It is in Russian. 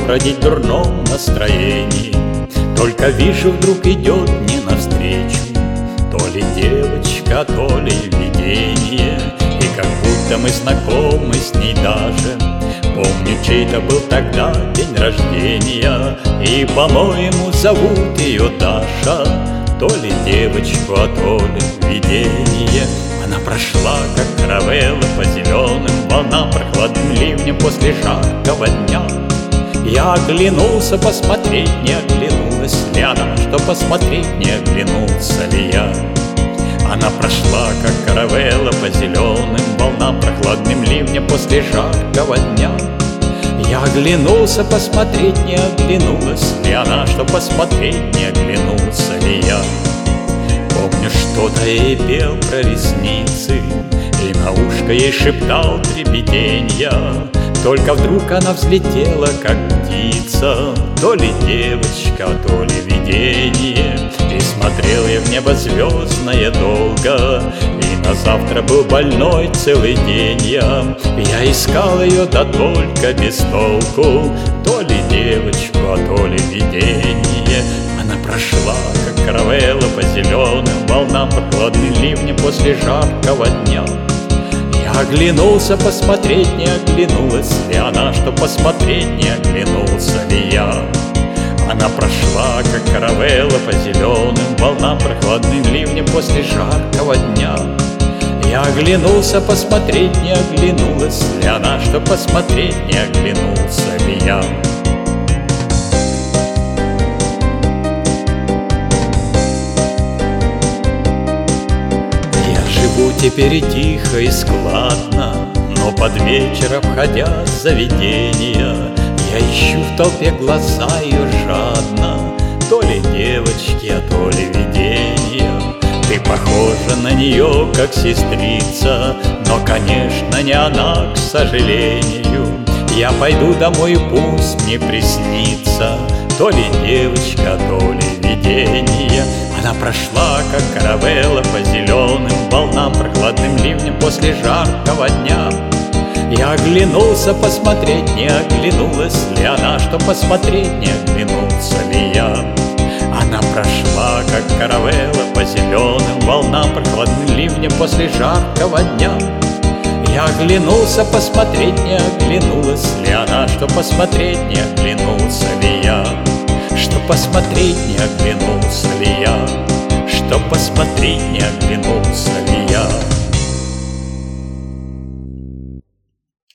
бродить в дурном настроении. Только вижу, вдруг идет мне навстречу то ли девочка, то ли видение. И как будто мы знакомы с ней даже. Помню, чей-то был тогда день рождения, и, по-моему, зовут ее Даша. То ли девочку, а то ли видение. Она прошла, как каравелла, по зеленым волнам, прохладным ливнем после жаркого дня. Я оглянулся посмотреть, не оглянулась ли она, что посмотреть, не оглянулся ли я. Она прошла, как каравелла, по зеленым волнам, прохладным ливнем после жаркого дня. Я оглянулся посмотреть, не оглянулась ли она, что посмотреть, не оглянулся ли я. Помню, что-то ей пел про ресницы, и на ушко ей шептал трепетенья. Только вдруг она взлетела, как птица, то ли девочка, то ли видение. И смотрел я в небо звездное долго, и на завтра был больной целый день я. Я искал ее, да только без толку, то ли девочку, а то ли видение. Она прошла, как каравелла, по зеленым волнам, прохладным ливнем после жаркого дня. Я оглянулся посмотреть, не оглянулась ли она, что посмотреть, не оглянулся ли я. Она прошла, как каравелла, по зеленым волнам, прохладным ливнем после жаркого дня. Я оглянулся посмотреть, не оглянулась ли она, что посмотреть, не оглянулся ли я. Живу теперь тихо и складно, но под вечер, обходя заведения, я ищу в толпе глаза ее жадно, то ли девочки, а то ли видения. Ты похожа на нее, как сестрица, но, конечно, не она, к сожалению. Я пойду домой, и пусть мне приснится то ли девочка, то ли видение. Она прошла, как каравелла, по зеленым волнам, прохладным ливнем после жаркого дня. Я оглянулся посмотреть, не оглянулась ли она, что посмотреть, не оглянулся ли я. Она прошла, как каравелла, по зеленым волнам, прохладным ливнем после жаркого дня. Я оглянулся посмотреть, не оглянулась ли она, что посмотреть, не оглянулся ли я. Что посмотреть, не оглянулся ли я, что посмотреть, не оглянулся ли я.